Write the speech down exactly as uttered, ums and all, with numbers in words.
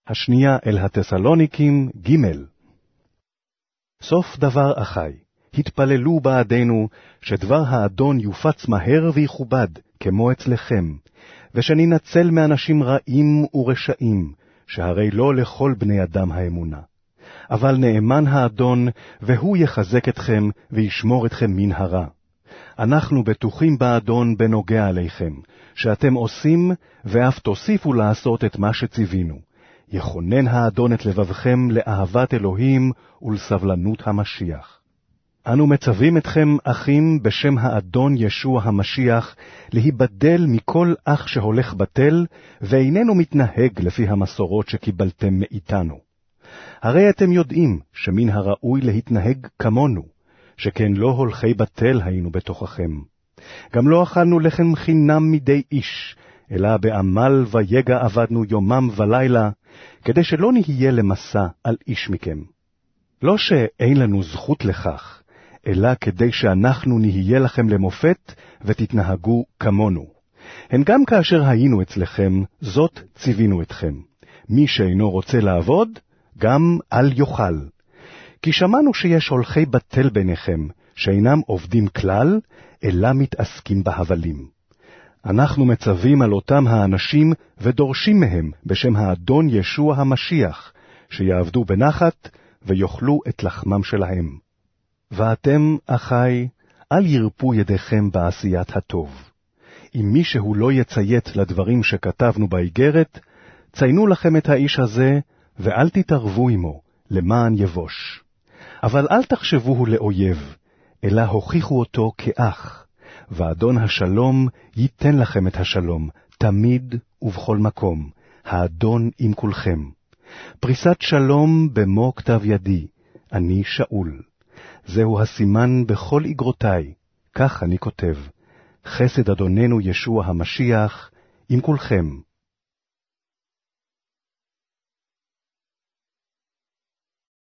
השנייה אל התסלוניקים ג' סוף דבר אחי, התפללו בעדנו, שדבר האדון יופץ מהר ויכובד, כמו אצלכם, ושננצל מאנשים רעים ורשעים, שהרי לא לכל בני אדם האמונה. אבל נאמן האדון, והוא יחזק אתכם, וישמור אתכם מן הרע. אנחנו בטוחים באדון בנוגע עליכם, שאתם עושים, ואף תוסיפו לעשות את מה שציווינו. יכונן האדון את לבבכם לאהבת אלוהים ולסבלנות המשיח. אנו מצווים אתכם, אחים, בשם האדון ישוע המשיח, להיבדל מכל אח שהולך בטל, ואיננו מתנהג לפי המסורות שקיבלתם מאיתנו. הרי אתם יודעים שמן הראוי להתנהג כמונו, שכן לא הולכי בטל היינו בתוככם. גם לא אכלנו לחם חינם מדי איש, אלא בעמל ויגע עבדנו יומם ולילה, כדי שלא נהיה למסע על איש מכם. לא שאין לנו זכות לכך, אלא כדי שאנחנו נהיה לכם למופת ותתנהגו כמונו. הן גם כאשר היינו אצלכם, זאת ציווינו אתכם. מי שאינו רוצה לעבוד, גם אל יאכל. כי שמענו שיש הולכי בטל ביניכם, שאינם עובדים כלל, אלא מתעסקים בהבלים. אנחנו מצווים על אותם האנשים ודורשים מהם בשם האדון ישוע המשיח, שיעבדו בנחת ויאכלו את לחמם שלהם. ואתם, אחי, אל ירפו ידיכם בעשיית הטוב. אם מישהו לא יציית לדברים שכתבנו באיגרת, ציינו לכם את האיש הזה, ואל תתערבו עמו, למען יבוש. אבל אל תחשבוהו לאויב, אלא הוכיחו אותו כאח, ואדון השלום ייתן לכם את השלום, תמיד ובכל מקום, האדון עם כולכם. פריסת שלום במו כתב ידי, אני שאול. זהו הסימן בכל איגרותיי, כך אני כותב. חסד אדוננו ישוע המשיח עם כולכם.